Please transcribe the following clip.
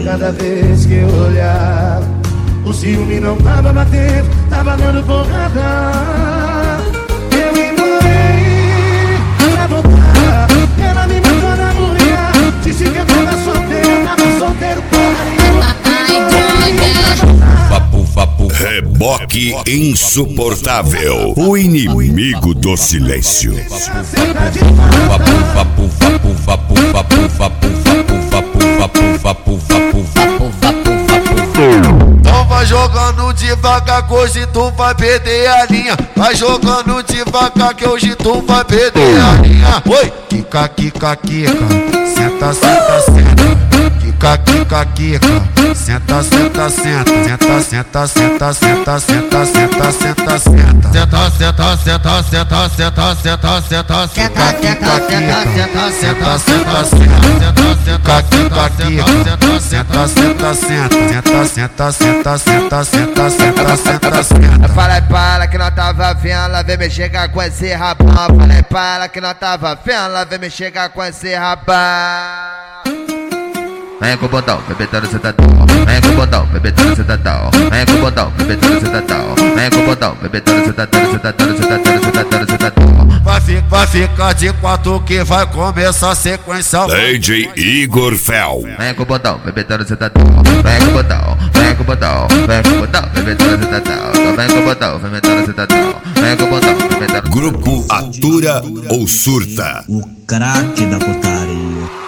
cada vez que eu olhava. O ciúme não tava batendo, tava dando porrada. Eu implorei pra voltar, ela me mandou na mulher. Disse que eu tava solteiro, porra nenhuma. Reboque insuportável, o inimigo do silêncio. Então vai jogando devagar que hoje tu vai perder a linha. Vai jogando devagar que hoje tu vai perder a linha. Oi, quica, quica, quica, senta, senta, senta. Quica, quica, quica, senta, senta, senta. Senta, senta, senta, senta, senta, senta, senta, senta. Senta, senta, senta, senta, senta, senta, senta, senta. Quica, quica, quica, senta, senta, senta. Quica, quica, quica, senta, senta, senta. Senta, senta, senta, senta, senta, senta, senta, senta. Falei pra ela que não tava vendo, ela vem me chegar com esse rabão. Falei pra ela que não tava vendo, ela vem me chegar com esse rabão. Vem com o botão, bebetando sentadão. Vem com o botão, bebetando sentadão. Vem com o botão, bebetando sentadão. Vem com o botão, bebetando sentadão, sentadão, sentadão, sentadão, sentadão. Vai ficar de quatro que vai começar a sequência. DJ Igor Fel. Vem com o botão, bebetando sentadão. Vem com o botão, vem com o botão. Vem com o botão, bebetando sentadão. Vem com o botão, bebetando sentadão. Vem com o botão, bebetando. Grupo Atura ou Surta. O craque da putaria.